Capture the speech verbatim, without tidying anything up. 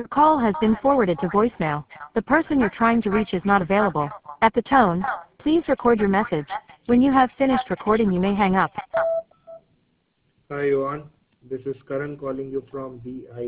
call has been forwarded to voicemail. The person you're trying to reach is not available. At the tone, please record your message. When you have finished recording, you may hang up. Hi Yuan, this is Karan calling you from V I